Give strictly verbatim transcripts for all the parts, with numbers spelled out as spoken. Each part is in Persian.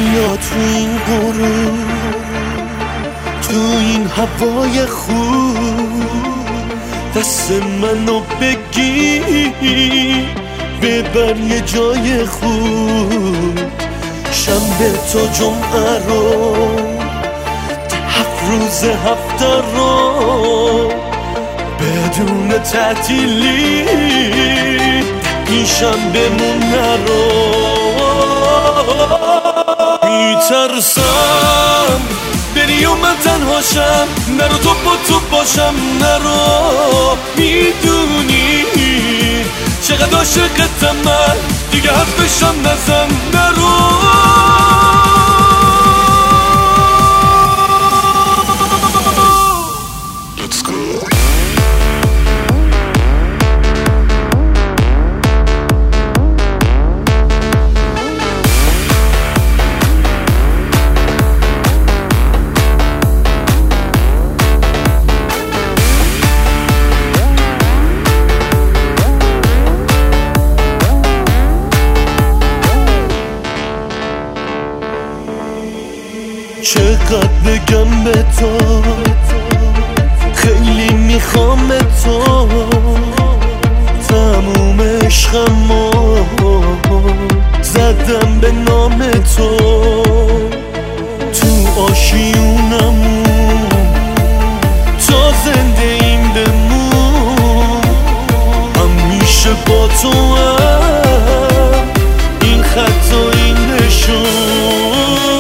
بیا تو این غروب، تو این هوای خوب، دست منو بگیر ببر یه جای خوب. شنبه تا جمعه رو، هفت روز هفته رو بدون تعطیلی این شنبه‌مون نرو. میترسم بری و من تنهاشم، نرو تو با تو باشم، نرو. میدونی چقدر عاشقتم من، دیگه حرفشم نزن، نرو. چقدر بگم به تو، خیلی میخوام تو، تموم عشقمو زدم به نام تو. تو آشیونمون تا زنده این بمون، همیشه با تو هم این خط و این نشون.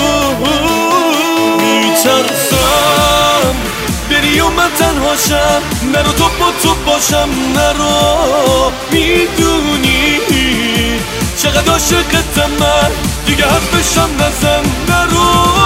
میترسم بری و من تنهاشم، نرو تو با تو باشم، نرو. میدونی چقدر عاشقتم من، دیگه حرفشم نزن، نرو.